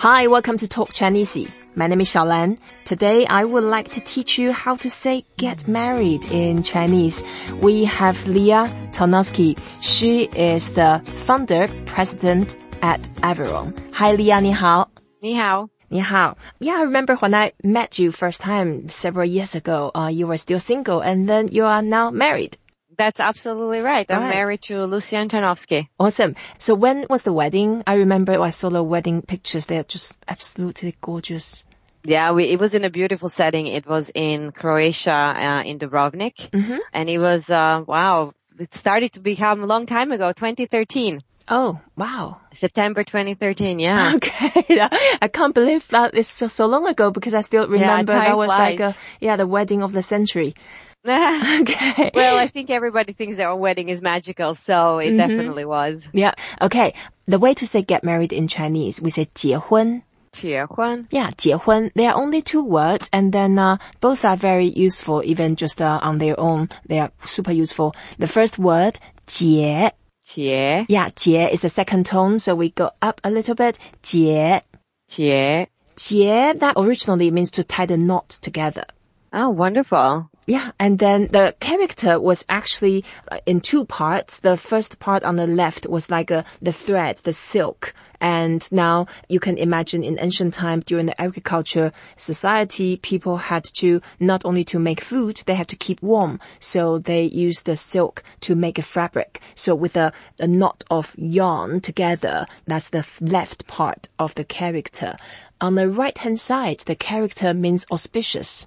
Hi, welcome to Talk Chinese. My name is Xiaolan. Today, I would like to teach you how to say get married in Chinese. We have Leah Tarnowski. She is the founder, president at Aviron. Hi, Leah, 你好. 你好. 你好. Yeah, I remember when I met you first time several years ago, you were still single and then you are now married. That's absolutely right. I'm married to Lucian Tarnowski. Awesome. So when was the wedding? I remember I saw the wedding pictures. They're just absolutely gorgeous. Yeah, it was in a beautiful setting. It was in Croatia, in Dubrovnik. Mm-hmm. And it was, it started to become a long time ago, 2013. Oh, wow. September 2013, yeah. Okay. I can't believe that it's so long ago because I still remember that was flies. like the wedding of the century. Okay. Well, I think everybody thinks their wedding is magical, so it definitely was. Yeah. Okay. The way to say get married in Chinese, we say 结婚. 结婚. Yeah, 结婚. There are only two words and then both are very useful, even just on their own. They are super useful. The first word, 结. 结. Yeah, 结is the second tone, so we go up a little bit. 结. 结. 结, that originally means to tie the knot together. Oh, wonderful. Yeah, and then the character was actually in two parts. The first part on the left was like the thread, the silk. And now you can imagine in ancient time during the agriculture society, people had to not only to make food, they had to keep warm. So they used the silk to make a fabric. So with a knot of yarn together, that's the left part of the character. On the right-hand side, the character means auspicious.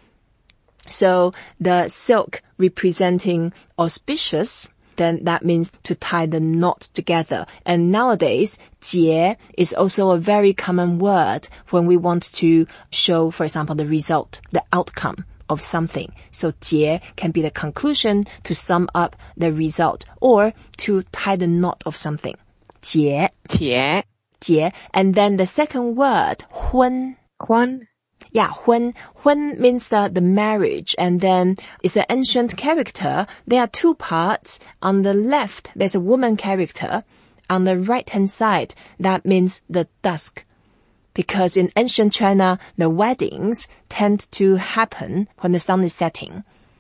So the silk representing auspicious, then that means to tie the knot together. And nowadays, 结 is also a very common word when we want to show, for example, the result, the outcome of something. So 结 can be the conclusion to sum up the result or to tie the knot of something. 结. 结. 结. And then the second word, 婚. 婚. Yeah, 婚 means the marriage, and then it's an ancient character. There are two parts. On the left, there's a woman character. On the right-hand side, that means the dusk. Because in ancient China, the weddings tend to happen when the sun is setting.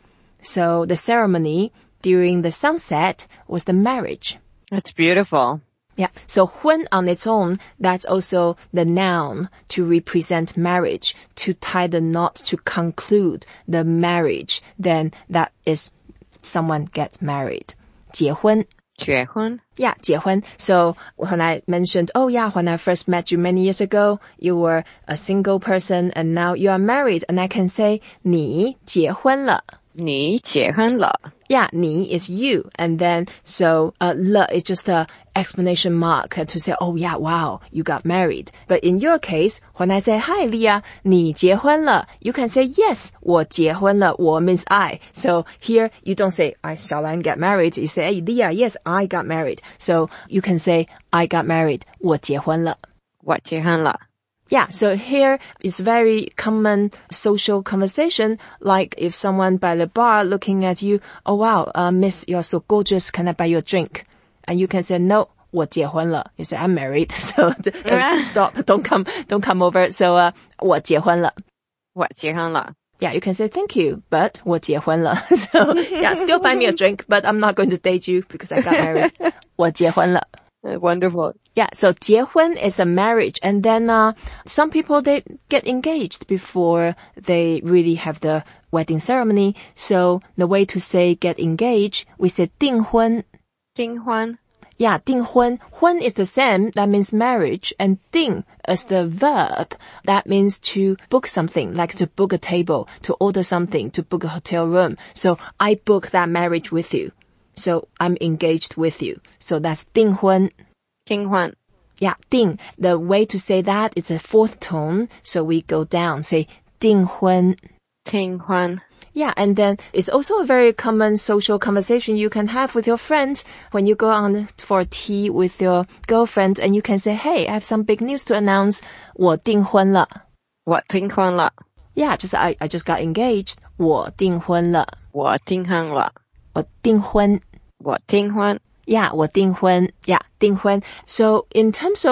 So the ceremony during the sunset was the marriage. That's beautiful. Yeah, so 婚 on its own, that's also the noun to represent marriage, to tie the knot, to conclude the marriage. Then that is someone gets married. 结婚. 结婚. Yeah, 结婚. So when I mentioned, when I first met you many years ago, you were a single person and now you are married. And I can say, 你结婚了. 你结婚了. Yeah, 你 is you. And then, so, 了 is just a explanation mark to say, wow, you got married. But in your case, when I say, hi, Leah, 你结婚了, you can say, yes, 我结婚了. 我 means I. So here, you don't say, I shall get married. You say, hey, Leah, yes, I got married. So you can say, I got married. 我结婚了. 我结婚了. Yeah, so here is very common social conversation, like if someone by the bar looking at you, oh wow, miss, you're so gorgeous, can I buy you a drink? And you can say, no, 我结婚了. You say, I'm married, so stop, don't come over. So, 我结婚了. 我结婚了. Yeah, you can say thank you, but 我结婚了. So, yeah, still buy me a drink, but I'm not going to date you because I got married. 我结婚了. Wonderful. Yeah, so 结婚 is a marriage, and then some people, they get engaged before they really have the wedding ceremony. So the way to say get engaged, we say 订婚. 订婚. Yeah, 订婚. 婚 is the same, that means marriage, and 订is the verb. That means to book something, like to book a table, to order something, to book a hotel room. So I book that marriage with you. So I'm engaged with you. So that's 订婚. 订婚. Yeah, 订. The way to say that is a fourth tone. So we go down, say 订婚. 订婚. Yeah, and then it's also a very common social conversation you can have with your friends when you go on for tea with your girlfriend and you can say, hey, I have some big news to announce. 我订婚了. 我订婚了. Yeah, I just got engaged. 我订婚了. 我订婚了. 我订婚. 我订婚. Yeah, 我订婚. Yeah, 订婚. So in terms of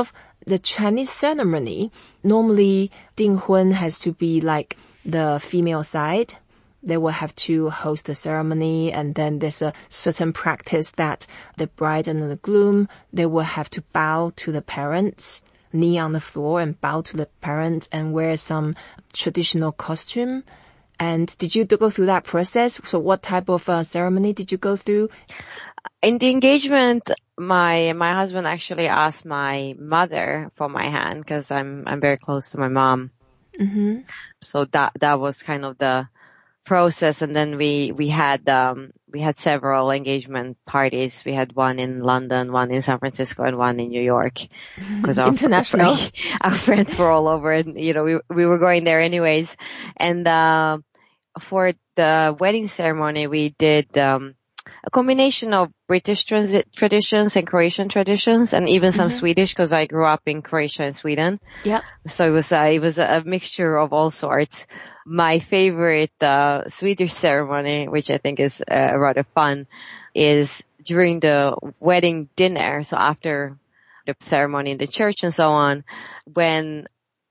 the Chinese ceremony, normally 订婚 has to be like the female side. They will have to host the ceremony, and then there's a certain practice that the bride and the groom, they will have to bow to the parents, knee on the floor and bow to the parents and wear some traditional costume. And did you go through that process? So what type of ceremony did you go through? In the engagement, my husband actually asked my mother for my hand because I'm very close to my mom. Mm-hmm. So that was kind of the process. And then we had several engagement parties. We had one in London, one in San Francisco, and one in New York. Because international. Our friends were all over, and we were going there anyways. And for the wedding ceremony, we did a combination of British traditions and Croatian traditions, and even some Swedish, because I grew up in Croatia and Sweden. Yeah. So it was a mixture of all sorts. My favorite Swedish ceremony, which I think is rather fun, is during the wedding dinner. So after the ceremony in the church and so on, when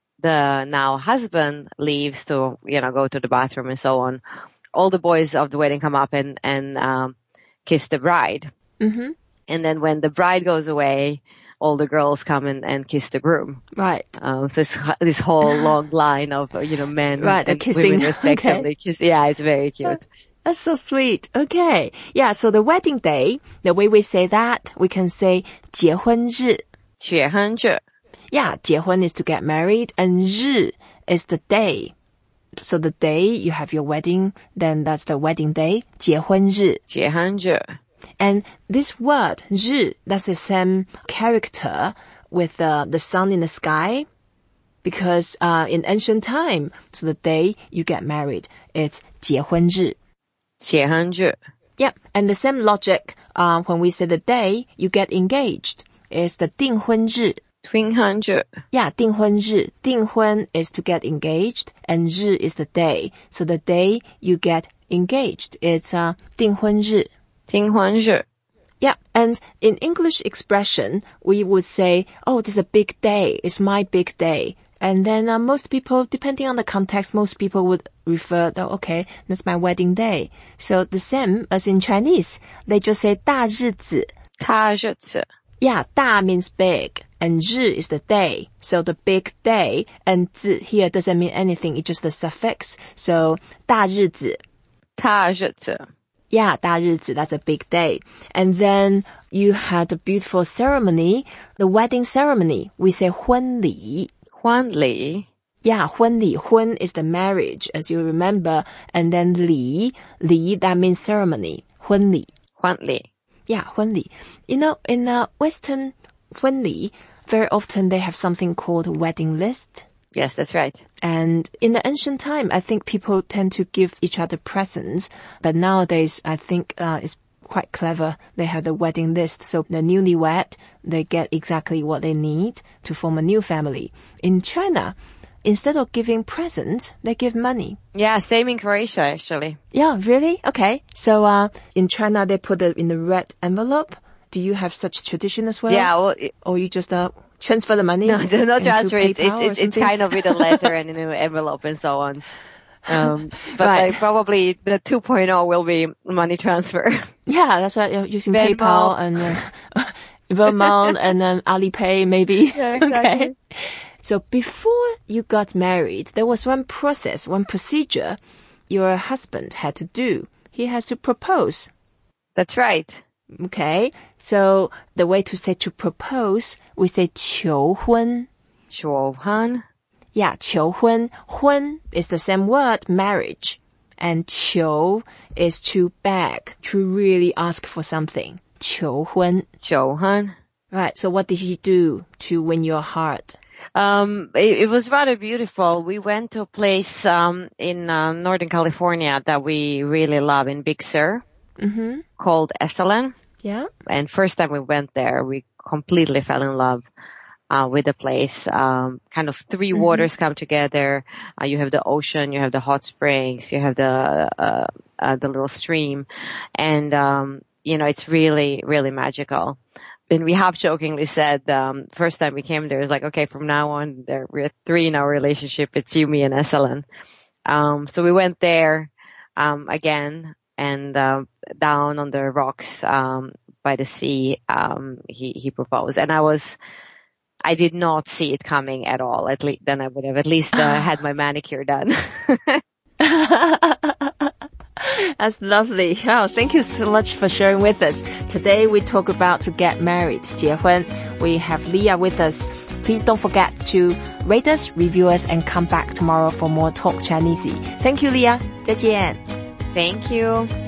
the now husband leaves to go to the bathroom and so on, all the boys of the wedding come up and kiss the bride. Mm-hmm. And then when the bride goes away, all the girls come and kiss the groom. Right. So it's this whole long line of, men right, and kissing. women respectively. Okay. Yeah, it's very cute. That's so sweet. Okay. Yeah, so the wedding day, the way we say that, we can say 结婚日. 结婚日. Yeah, 结婚 is to get married, and 日 is the day. So the day you have your wedding, then that's the wedding day, 结婚日. 结婚日. And this word, 日, that's the same character with the sun in the sky. Because in ancient time, so the day you get married, it's 结婚日. 结婚日. Yeah, and the same logic when we say the day you get engaged, is the 订婚日. 订婚日. Yeah, 订婚日. 订婚 is to get engaged, and 日 is the day. So the day you get engaged, it's 订婚日. 订婚日. Yeah, and in English expression, we would say, oh, this is a big day. It's my big day. And then most people, depending on the context, most people would refer to, okay, that's my wedding day. So the same as in Chinese, they just say 大日子. 大日子. Yeah, 大 means big, and 日 is the day. So the big day, and 子 here doesn't mean anything, it's just the suffix. So 大日子. 大日子. Yeah, 大日子, that's a big day. And then you had a beautiful ceremony, the wedding ceremony. We say 婚礼. 婚礼. Yeah, 婚礼. 婚 is the marriage, as you remember. And then 礼, that means ceremony. 婚礼. 婚礼. Yeah, 婚礼. In Western 婚礼, very often they have something called a wedding list. Yes, that's right. And in the ancient time, I think people tend to give each other presents. But nowadays, I think it's quite clever. They have the wedding list. So the newlywed, they get exactly what they need to form a new family. In China, instead of giving presents, they give money. Yeah, same in Croatia, actually. Yeah, really? Okay. So in China, they put it in the red envelope. Do you have such tradition as well? Yeah. Well, or you just transfer the money? No, no transfer. It's kind of with a letter and in an envelope and so on. But right. Probably the 2.0 will be money transfer. Yeah, that's right. Using Venmo. PayPal and Venmo and then Alipay maybe. Yeah, exactly. Okay. So before you got married, there was one process, one procedure your husband had to do. He has to propose. That's right. Okay. So the way to say to propose, we say 求婚. 求婚. Yeah, 求婚. 婚 is the same word, marriage. And 求 is to beg, to really ask for something. 求婚. 求婚. Right. So what did he do to win your heart? It was rather beautiful. We went to a place in Northern California that we really love in Big Sur, called Esalen. Yeah. And first time we went there, we completely fell in love with the place. Kind of three waters come together. You have the ocean, you have the hot springs, you have the little stream, and it's really, really magical. and we half jokingly said, first time we came there, it was like, okay, from now on, we're 3 in our relationship. It's you, me, and Esalen. So we went there, again, and, down on the rocks, by the sea, he proposed. And I did not see it coming at all. At least, then I would have at least, had my manicure done. That's lovely. Oh, thank you so much for sharing with us. Today we talk about to get married, 结婚. We have Leah with us. Please don't forget to rate us, review us, and come back tomorrow for more Talk Chinese. Thank you, Leah. 再见. Thank you.